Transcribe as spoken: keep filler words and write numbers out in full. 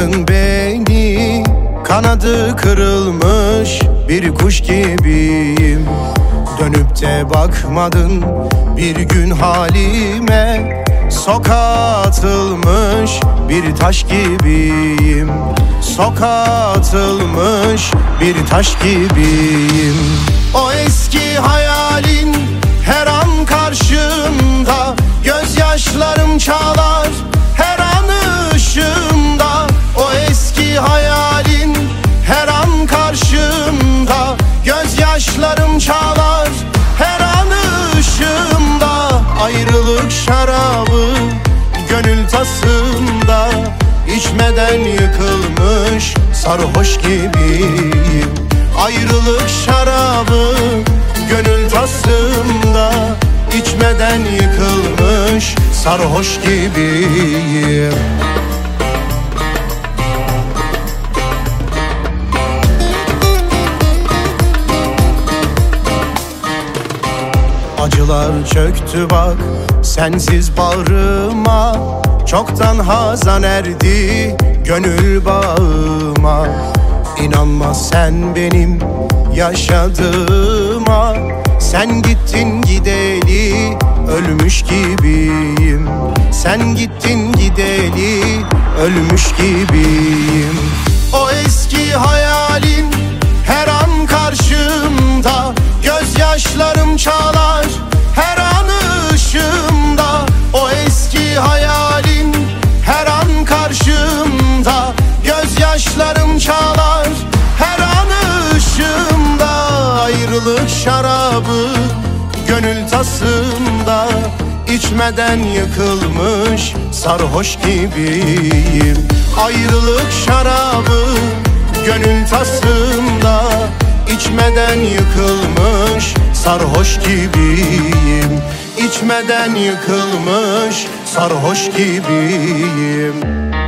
bıraktın beni, kanadı kırılmış bir kuş gibiyim. Dönüp de bakmadın bir gün halime, sokağa atılmış bir taş gibiyim. Sokağa atılmış bir taş gibiyim. O eski hayalin her an karşımda, gözyaşlarım çağlar her an ışığımda. O eski hayalin her an karşımda, gözyaşlarım çağlar her an ışığımda. Ayrılık şarabı gönül tasımda, içmeden yıkılmış sarhoş gibiyim. Ayrılık şarabı gönül tasımda, içmeden yıkılmış sarhoş gibiyim. Acılar çöktü bak sensiz bağrıma, çoktan hazan erdi gönül bağıma. İnanma sen benim yaşadığıma, sen gittin gideli ölmüş gibiyim. Sen gittin gideli ölmüş gibiyim. O eski hayalin her an karşımda, gözyaşlarım çağlar her an ışığımda. O eski hayalin her an karşımda, gözyaşlarım çağlar her an ışığımda. Ayrılık şarabı gönül tasımda, içmeden yıkılmış sarhoş gibiyim. Ayrılık şarabı gönül tasımda, içmeden yıkılmış sarhoş gibiyim. İçmeden yıkılmış sarhoş gibiyim.